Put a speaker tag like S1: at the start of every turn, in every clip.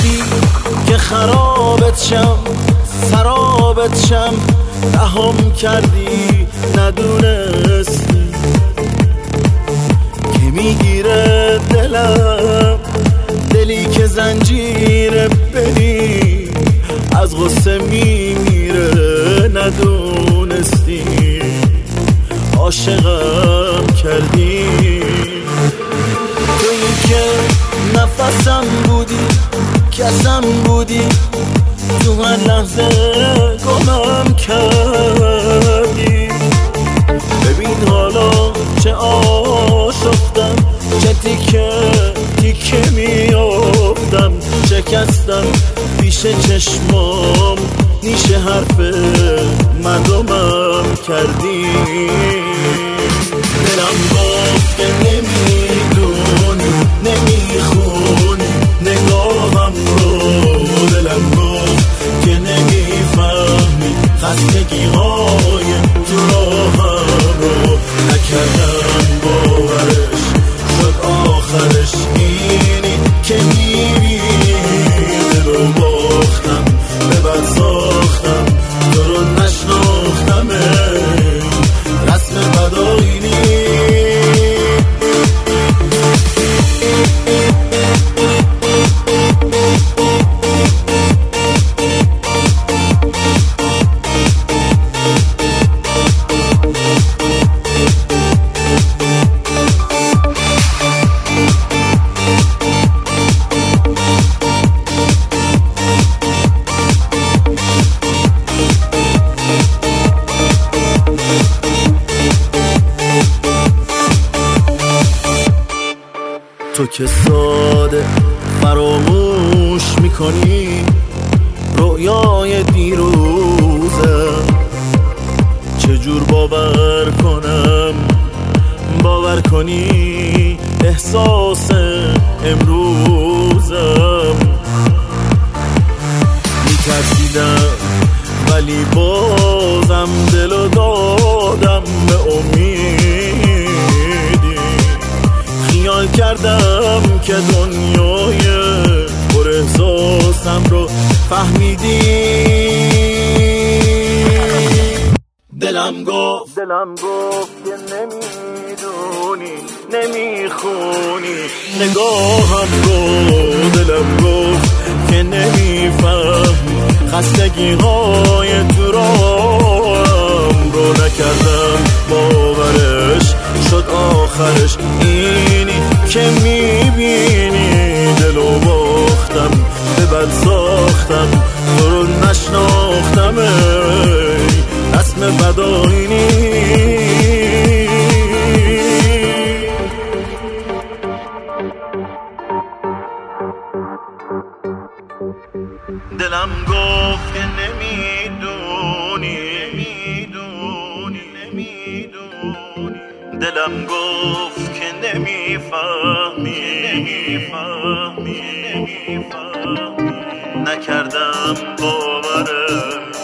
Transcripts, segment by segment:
S1: بودی که خرابت شم، سرابت شم، رهام کردی ندونستی که میگیره دلم، دلی که زنجیر بری از غصه میمیره ندونستی عاشقم کردی. تویی که نفسم بودی، کسم بودی، تو هر لحظه گمم کردی. ببین حالا چه آشفتم، چه تیکه تیکه میافتم، شکستم پیش چشمام، نیش حرف مردمم کردی. دلم گفت که نمیدونی، نمیخونی نگاهم رو، دلم گفت که نمیفهمی خستگی های تو راهم رو. نکردم باورش شد آخرش اینی که میری، دلو باختم به بد ساختم، تو رو نشناختم، رسم بداینی. تو که ساده فراموش میکنی رویای دیروزم، چجور باور کنم باور کنی احساس امروزم. میترسیدم ولی بازم دلو دادم به امیدی، خیال کردم که دنیای پر احساسم رو فهمیدی. دلم گفت که نمیدونی، نمیخونی نگاهم رو، دلم گفت که نمیفهمی خستگی های تو راهم رو. نکردم باورش شد آخرش اینی که میبینی، دلو باختم به بد ساختم، تو رو نشناختم، رسم بداینی. دلم گفت که نمیدونی، دلم گفت که نمیفهمی، نکردم باورش،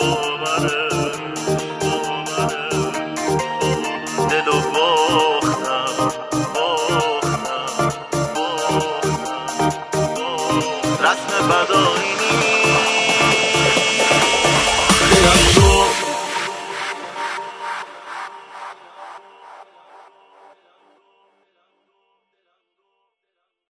S1: دلو باختم، رسم بداینی.